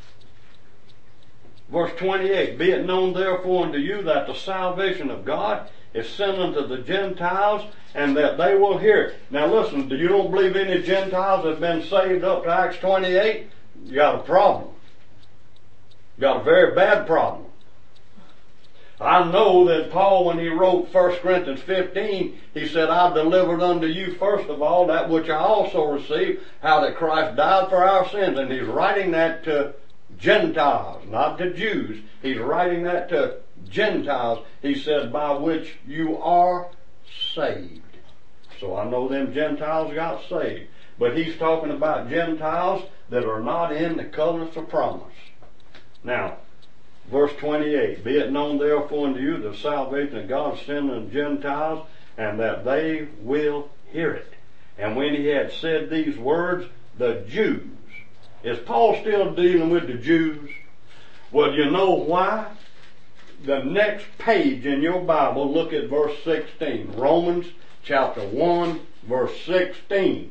Speaker 1: Verse 28, be it known therefore unto you that the salvation of God is sent unto the Gentiles, and that they will hear it. Now listen, you don't believe any Gentiles have been saved up to Acts 28? You got a problem. You got a very bad problem. I know that Paul, when he wrote 1 Corinthians 15, he said, I delivered unto you first of all that which I also received, how that Christ died for our sins. And he's writing that to Gentiles, not to Jews. He's writing that to Gentiles. He says, by which you are saved. So I know them Gentiles got saved. But he's talking about Gentiles that are not in the covenants of promise. Now, verse 28, be it known therefore unto you the salvation of God sent unto Gentiles, and that they will hear it. And when he had said these words, the Jews. Is Paul still dealing with the Jews? Well, you know why? The next page in your Bible, look at verse 16. Romans chapter 1, verse 16.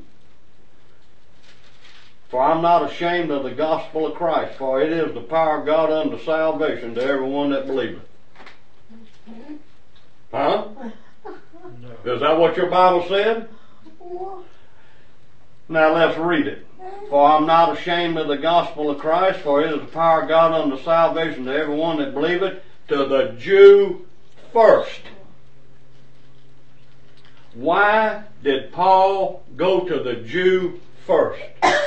Speaker 1: For I'm not ashamed of the gospel of Christ, for it is the power of God unto salvation to everyone that believeth. Huh? No. Is that what your Bible said? Now let's read it. For I'm not ashamed of the gospel of Christ, for it is the power of God unto salvation to everyone that believeth, to the Jew first. Why did Paul go to the Jew first?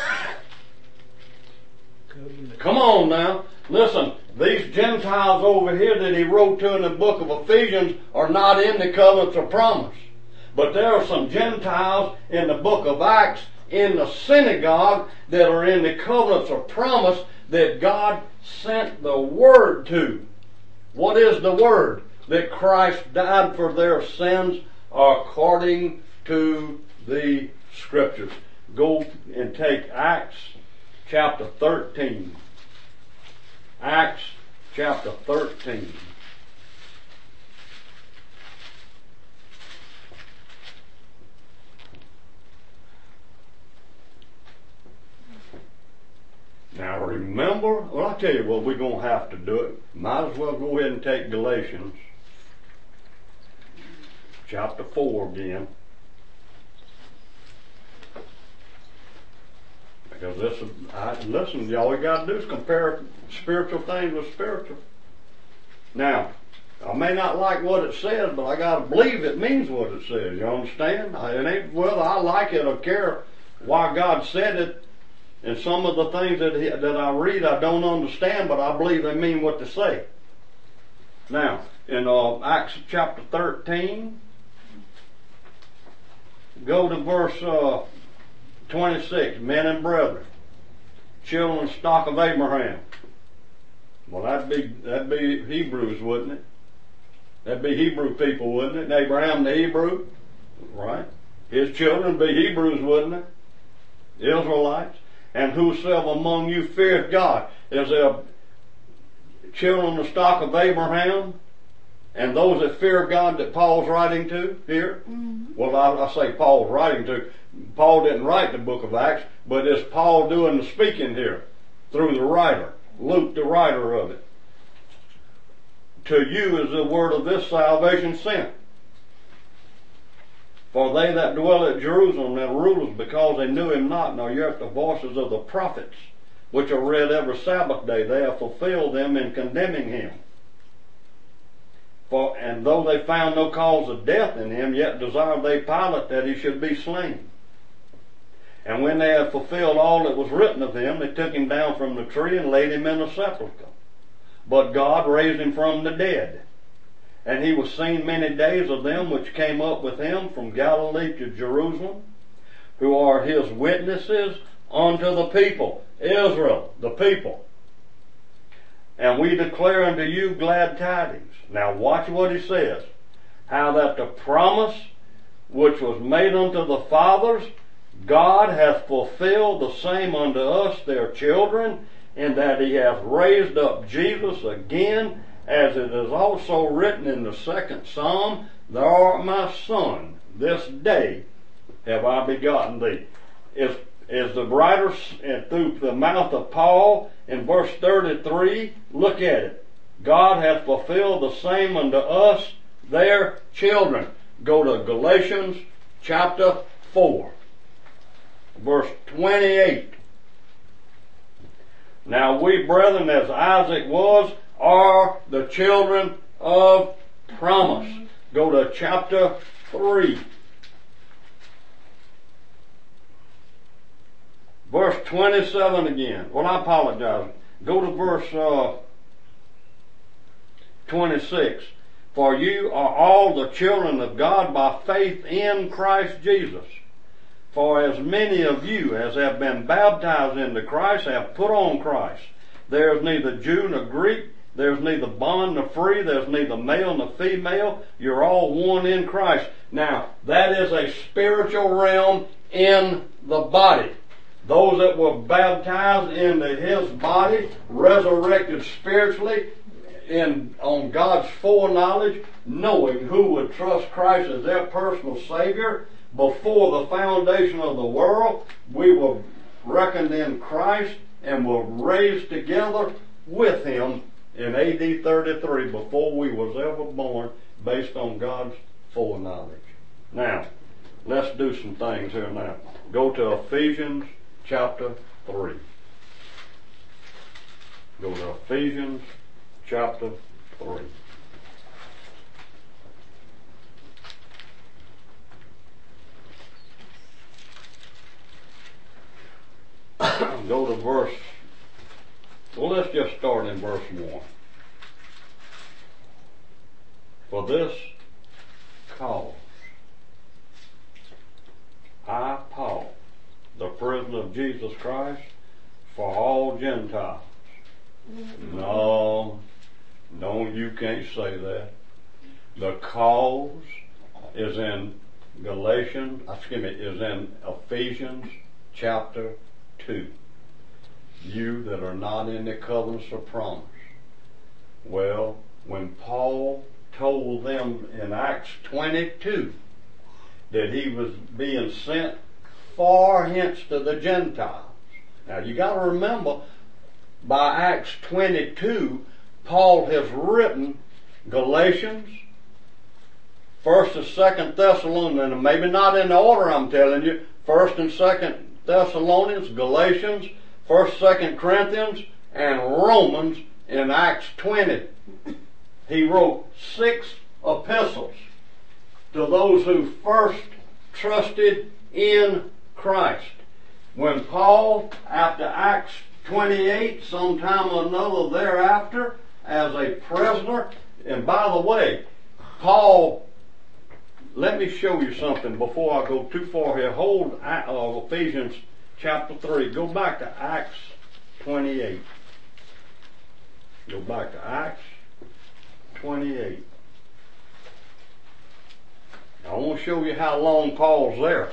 Speaker 1: Come on now. Listen, these Gentiles over here that he wrote to in the book of Ephesians are not in the covenants of promise. But there are some Gentiles in the book of Acts in the synagogue that are in the covenants of promise that God sent the word to. What is the word? That Christ died for their sins according to the Scriptures. Go and take Acts chapter 13. Acts chapter 13. Now remember, well, I'll tell you what, we're going to have to do it. Might as well go ahead and take Galatians chapter 4 again. Because listen, all we got to do is compare spiritual things with spiritual. Now, I may not like what it says, but I got to believe it means what it says. You understand? It ain't whether I like it or care why God said it. And some of the things that I read I don't understand, but I believe they mean what they say. Now, in Acts chapter 13, go to verse 26. Men and brethren, children and stock of Abraham. Well, that'd be Hebrews, wouldn't it? That'd be Hebrew people, wouldn't it? And Abraham the Hebrew, right? His children would be Hebrews, wouldn't it? Israelites. And whosoever among you feareth God. Is there children of the stock of Abraham? And those that fear God that Paul's writing to here? Mm-hmm. Well, I say Paul's writing to. Paul didn't write the book of Acts, but it's Paul doing the speaking here through the writer, Luke, the writer of it. To you is the word of this salvation sent. For they that dwell at Jerusalem are rulers, because they knew him not, nor yet the voices of the prophets, which are read every Sabbath day. They have fulfilled them in condemning him. And though they found no cause of death in him, yet desired they Pilate that he should be slain. And when they had fulfilled all that was written of him, they took him down from the tree and laid him in a sepulchre. But God raised him from the dead. And he was seen many days of them which came up with him from Galilee to Jerusalem, who are his witnesses unto the people. Israel, the people. And we declare unto you glad tidings. Now watch what he says. How that the promise which was made unto the fathers, God hath fulfilled the same unto us their children, in that he hath raised up Jesus again, as it is also written in the 2nd Psalm, Thou art my son, this day have I begotten thee. Is the writer through the mouth of Paul in verse 33, look at it. God hath fulfilled the same unto us their children. Go to Galatians chapter 4, verse 28. Now we, brethren, as Isaac was, are the children of promise. Go to chapter 3. Verse 27 again. Well, I apologize. Go to verse 26. For you are all the children of God by faith in Christ Jesus. For as many of you as have been baptized into Christ have put on Christ. There is neither Jew nor Greek, there's neither bond nor free, there's neither male nor female. You're all one in Christ. Now, that is a spiritual realm in the body. Those that were baptized into his body, resurrected spiritually, on God's foreknowledge, knowing who would trust Christ as their personal Savior. Before the foundation of the world, we were reckoned in Christ and were raised together with him in AD 33 before we was ever born, based on God's foreknowledge. Now, let's do some things here now. Go to Ephesians chapter 3. Go to Ephesians chapter 3. Go to verse, well, let's just start in verse 1. For this cause, I, Paul, the prisoner of Jesus Christ, for all Gentiles. No, you can't say that. The cause is in is in Ephesians chapter 2. You that are not in the covenants of promise. Well, when Paul told them in Acts 22 that he was being sent far hence to the Gentiles. Now you got to remember, by Acts 22, Paul has written Galatians, 1st and 2nd Thessalonians, and maybe not in the order I'm telling you, 1st and 2nd Thessalonians, Galatians, 1st, 2nd Corinthians, and Romans in Acts 20. He wrote 6 epistles to those who first trusted in Christ. When Paul, after Acts 28, sometime or another thereafter, as a prisoner, and by the way, Paul, let me show you something before I go too far here. Hold Ephesians chapter 3. Go back to Acts 28. Go back to Acts 28. I want to show you how long Paul's there.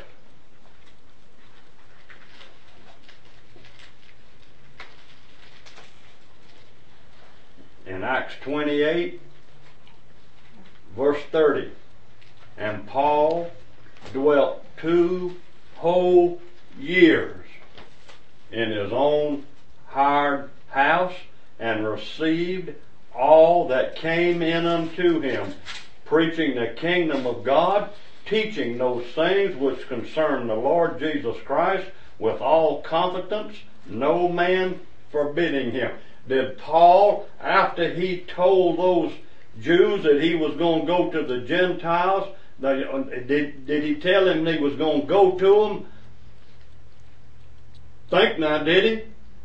Speaker 1: In Acts 28, verse 30, and Paul dwelt 2 whole years in his own hired house, and received all that came in unto him, preaching the kingdom of God, teaching those things which concern the Lord Jesus Christ, with all confidence, no man forbidding him. Did Paul, after he told those Jews that he was going to go to the Gentiles, did he tell them he was going to go to them Think now, did he?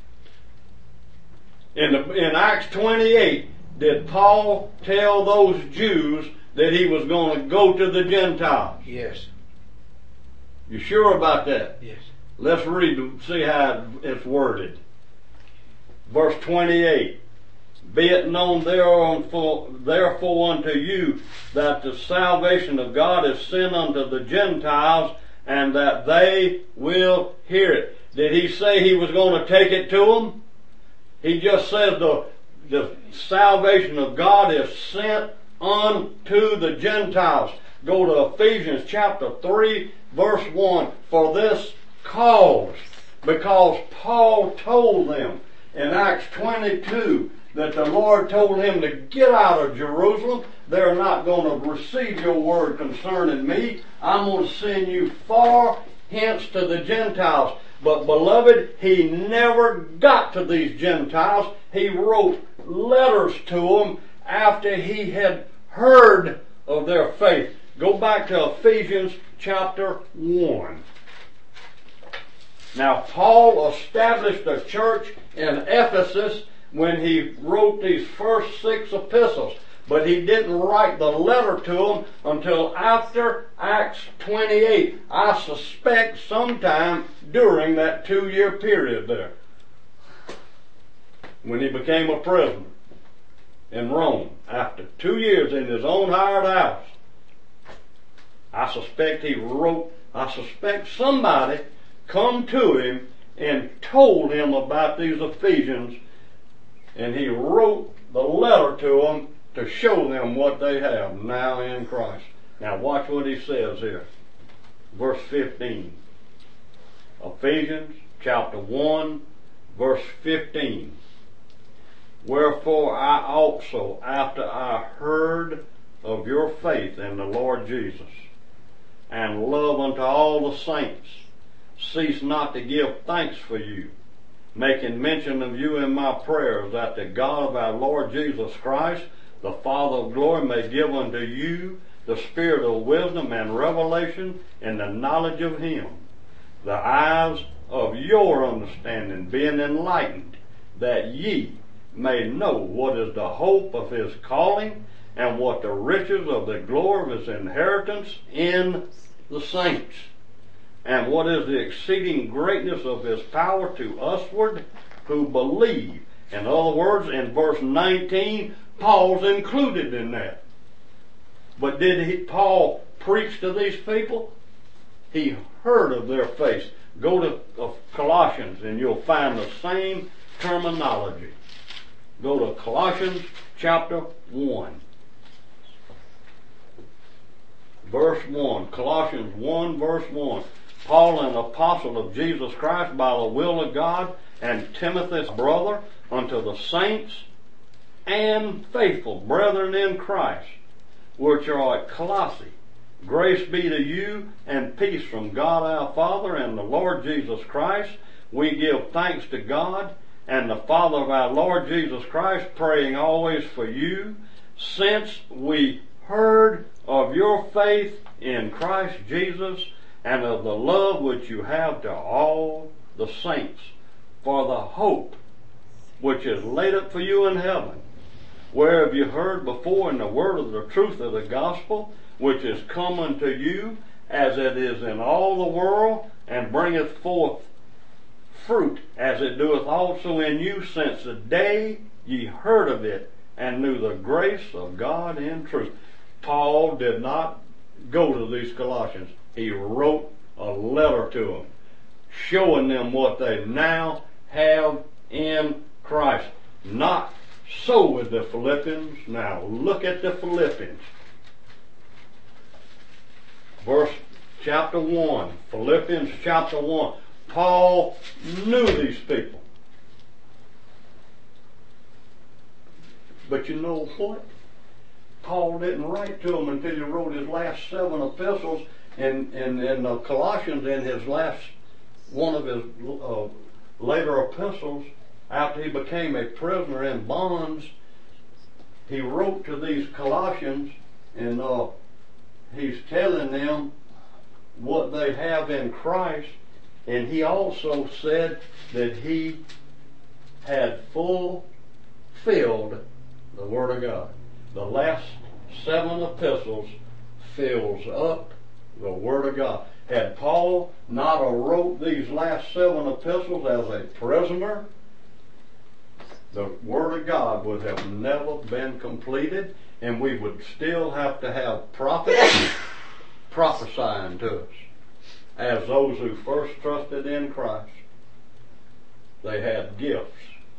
Speaker 1: In Acts 28, did Paul tell those Jews that he was going to go to the Gentiles?
Speaker 2: Yes.
Speaker 1: You sure about that?
Speaker 2: Yes.
Speaker 1: Let's read and see how it's worded. Verse 28. Be it known therefore unto you that the salvation of God is sent unto the Gentiles, and that they will hear it. Did he say he was going to take it to them? He just says the salvation of God is sent unto the Gentiles. Go to Ephesians chapter 3, verse 1. For this cause, because Paul told them in Acts 22 that the Lord told him to get out of Jerusalem. They're not going to receive your word concerning me. I'm going to send you far hence to the Gentiles. But beloved, he never got to these Gentiles. He wrote letters to them after he had heard of their faith. Go back to Ephesians chapter 1. Now, Paul established a church in Ephesus when he wrote these first 6 epistles. But he didn't write the letter to them until after Acts 28. I suspect sometime during that 2-year period there, when he became a prisoner in Rome after 2 years in his own hired house. I suspect somebody come to him and told him about these Ephesians, and he wrote the letter to them to show them what they have now in Christ. Now watch what he says here. Verse 15. Ephesians chapter 1, verse 15. Wherefore I also, after I heard of your faith in the Lord Jesus, and love unto all the saints, cease not to give thanks for you, making mention of you in my prayers, that the God of our Lord Jesus Christ, the Father of glory, may give unto you the spirit of wisdom and revelation in the knowledge of him, the eyes of your understanding being enlightened, that ye may know what is the hope of his calling, and what the riches of the glory of his inheritance in the saints, and what is the exceeding greatness of his power to usward who believe. In other words, in verse 19, Paul's included in that. But did Paul preach to these people? He heard of their faith. Go to Colossians and you'll find the same terminology. Go to Colossians chapter 1. Verse 1. Colossians 1 verse 1. Paul, an apostle of Jesus Christ by the will of God, and Timothy's brother, unto the saints and faithful brethren in Christ, which are at Colossae. Grace be to you and peace from God our Father and the Lord Jesus Christ. We give thanks to God and the Father of our Lord Jesus Christ, praying always for you, since we heard of your faith in Christ Jesus, and of the love which you have to all the saints, for the hope which is laid up for you in heaven, whereof you heard before in the word of the truth of the gospel, which is come unto you, as it is in all the world, and bringeth forth fruit, as it doeth also in you, since the day ye heard of it, and knew the grace of God in truth. Paul did not go to these Colossians. He wrote a letter to them, showing them what they now have in Christ. Not so with the Philippians. Now look at the Philippians. Verse chapter 1. Philippians chapter 1. Paul knew these people. But you know what? Paul didn't write to them until he wrote his last 7 epistles. In Colossians, in his last one of his later epistles, after he became a prisoner in bonds, he wrote to these Colossians, and he's telling them what they have in Christ, And he also said that he had fulfilled the Word of God. The last 7 epistles fills up the Word of God. Had Paul not wrote these last 7 epistles as a prisoner, the Word of God would have never been completed, and we would still have to have prophets prophesying to us. As those who first trusted in Christ, they had gifts,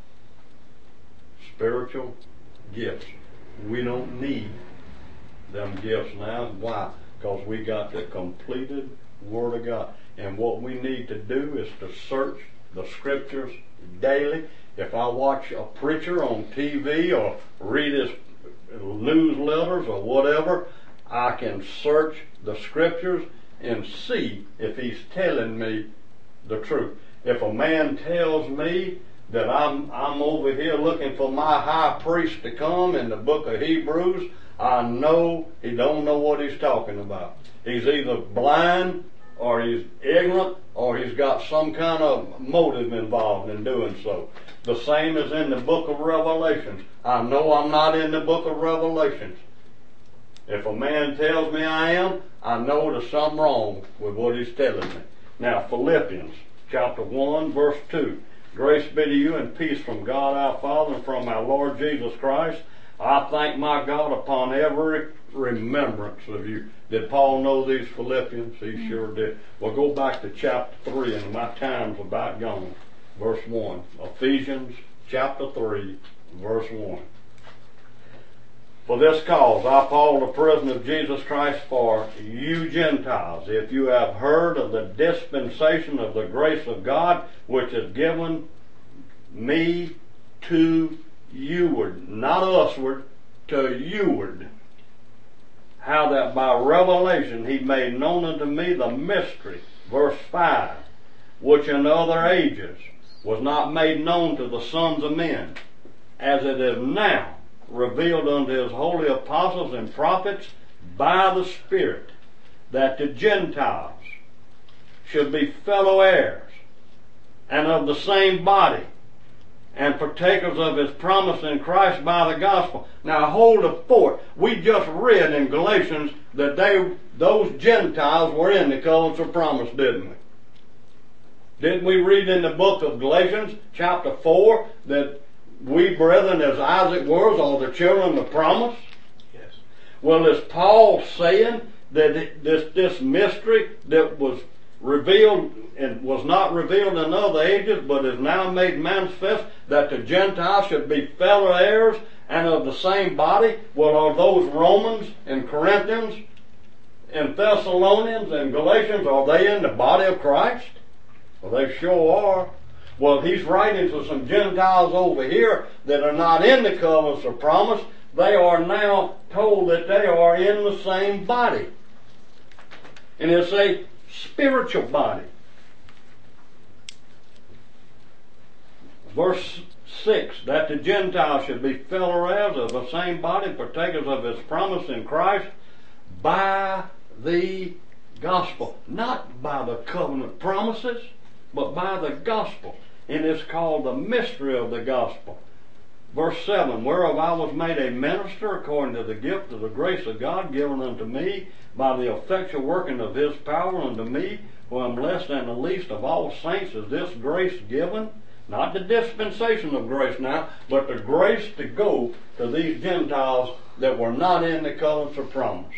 Speaker 1: spiritual gifts. We don't need them gifts now. Why? Because we got the completed Word of God. And what we need to do is to search the Scriptures daily. If I watch a preacher on TV or read his newsletters or whatever, I can search the Scriptures and see if he's telling me the truth. If a man tells me that I'm over here looking for my high priest to come in the book of Hebrews, I know he don't know what he's talking about. He's either blind or he's ignorant or he's got some kind of motive involved in doing so. The same as in the book of Revelations. I know I'm not in the book of Revelations. If a man tells me I am, I know there's something wrong with what he's telling me. Now, Philippians chapter 1, verse 2. Grace be to you and peace from God our Father and from our Lord Jesus Christ. I thank my God upon every remembrance of you. Did Paul know these Philippians? He sure did. Well, go back to chapter 3, and my time's about gone. Verse 1. Ephesians chapter 3, verse 1. For this cause, I, Paul, the prisoner of Jesus Christ, for you Gentiles, if you have heard of the dispensation of the grace of God, which is given me to youward, not usward, to youward, how that by revelation he made known unto me the mystery, verse 5, which in other ages was not made known to the sons of men, as it is now revealed unto his holy apostles and prophets by the Spirit, that the Gentiles should be fellow heirs and of the same body and partakers of his promise in Christ by the gospel. Now hold the fort. We just read in Galatians that those Gentiles were in the covenants of promise, didn't we? Didn't we read in the book of Galatians chapter 4 that we brethren as Isaac was are the children of promise?
Speaker 2: Yes.
Speaker 1: Well, is Paul saying that this mystery that was revealed and was not revealed in other ages but is now made manifest, that the Gentiles should be fellow heirs and of the same body? Well, are those Romans and Corinthians and Thessalonians and Galatians, are they in the body of Christ? Well, they sure are. Well, he's writing to some Gentiles over here that are not in the covenants of promise. They are now told that they are in the same body. And it's a spiritual body. Verse 6, that the Gentiles should be fellow heirs of the same body, partakers of his promise in Christ, by the gospel. Not by the covenant promises, but by the gospel. And it's called the mystery of the gospel. Verse 7, whereof I was made a minister according to the gift of the grace of God given unto me by the effectual working of his power unto me, who am less than the least of all saints, is this grace given. Not the dispensation of grace now, but the grace to go to these Gentiles that were not in the covenants of promise.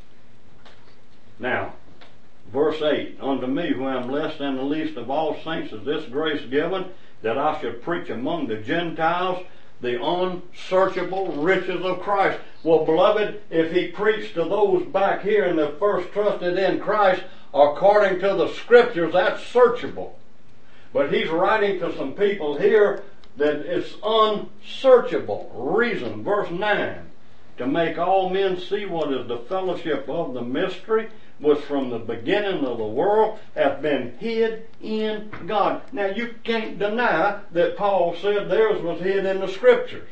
Speaker 1: Now, verse 8, unto me, who am less than the least of all saints, is this grace given, that I should preach among the Gentiles the unsearchable riches of Christ. Well, beloved, if he preached to those back here and that first trusted in Christ, according to the Scriptures, that's searchable. But he's writing to some people here that it's unsearchable. Reason, verse 9, to make all men see what is the fellowship of the mystery, which from the beginning of the world hath been hid in God. Now you can't deny that Paul said theirs was hid in the Scriptures.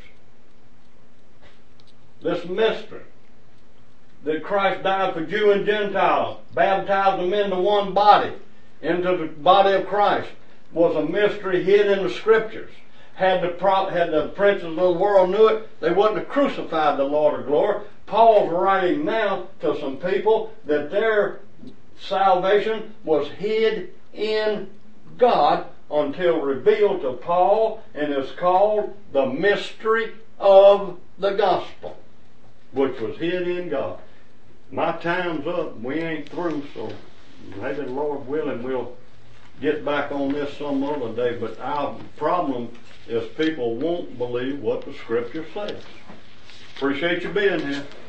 Speaker 1: This mystery, that Christ died for Jew and Gentile, baptized them into one body, into the body of Christ was a mystery hid in the Scriptures. Had the princes of the world knew it, they wouldn't have crucified the Lord of glory. Paul's writing now to some people that their salvation was hid in God until revealed to Paul, and is called the mystery of the gospel, which was hid in God. My time's up. We ain't through, so maybe the Lord willing we'll get back on this some other day. But our problem is people won't believe what the Scripture says. Appreciate you being here.